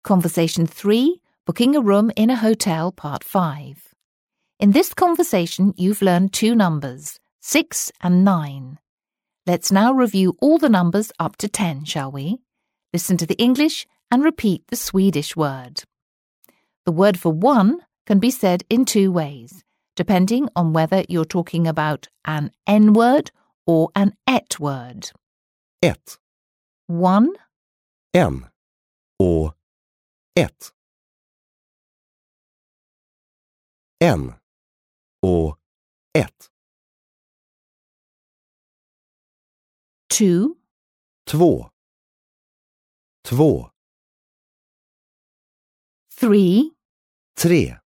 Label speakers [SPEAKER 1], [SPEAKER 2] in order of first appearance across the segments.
[SPEAKER 1] Conversation 3, Booking a Room in a Hotel, Part 5. In this conversation, you've learned 2 numbers, 6 and 9. Let's now review all the numbers up to 10, shall we? Listen to the English and repeat the Swedish word. The word for 1 can be said in 2 ways, depending on whether you're talking about an N word or an ett word.
[SPEAKER 2] Ett,
[SPEAKER 1] 1,
[SPEAKER 2] en och ett. En och ett.
[SPEAKER 1] 2,
[SPEAKER 2] 2, 2,
[SPEAKER 1] 3,
[SPEAKER 2] 3,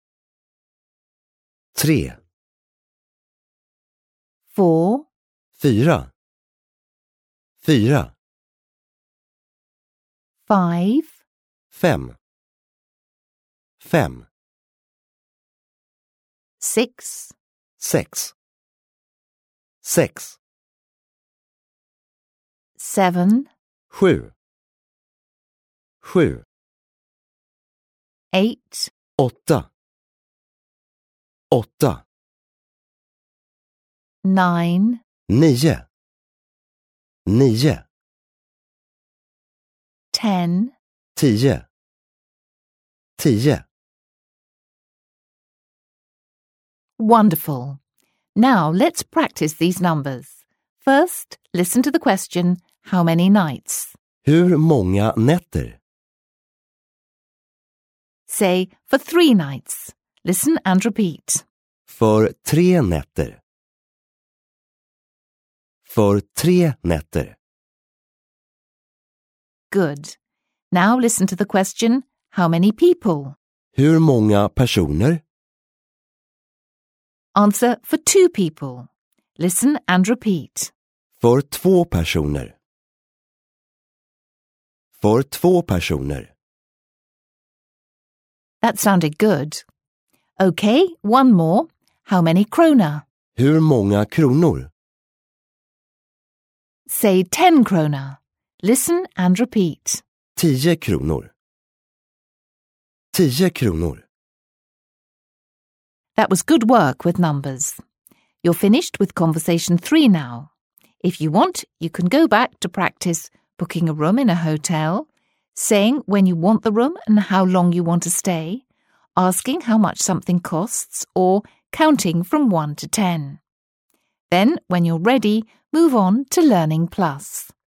[SPEAKER 2] 3,
[SPEAKER 1] 4,
[SPEAKER 2] 4, 4,
[SPEAKER 1] 5,
[SPEAKER 2] 5, 5,
[SPEAKER 1] 6,
[SPEAKER 2] 6, 6,
[SPEAKER 1] 7,
[SPEAKER 2] 7, 7,
[SPEAKER 1] 8,
[SPEAKER 2] 8, 8,
[SPEAKER 1] 9,
[SPEAKER 2] 9, 9,
[SPEAKER 1] 10,
[SPEAKER 2] 10, 10.
[SPEAKER 1] Wonderful. Now let's practice these numbers. First, listen to the question, how many nights?
[SPEAKER 2] Hur många nätter?
[SPEAKER 1] Say, for 3 nights. Listen and repeat.
[SPEAKER 2] För 3 nätter. För 3 nätter.
[SPEAKER 1] Good. Now listen to the question, how many people?
[SPEAKER 2] Hur många personer?
[SPEAKER 1] Answer for 2 people. Listen and repeat.
[SPEAKER 2] För 2 personer. För 2 personer.
[SPEAKER 1] That sounded good. Okay, one more. How many krona?
[SPEAKER 2] Hur många kronor?
[SPEAKER 1] Say 10 krona. Listen and repeat.
[SPEAKER 2] 10 kronor. 10 kronor.
[SPEAKER 1] That was good work with numbers. You're finished with Conversation 3 now. If you want, you can go back to practice booking a room in a hotel, saying when you want the room and how long you want to stay, asking how much something costs, or counting from 1 to 10. Then, when you're ready, move on to Learning Plus.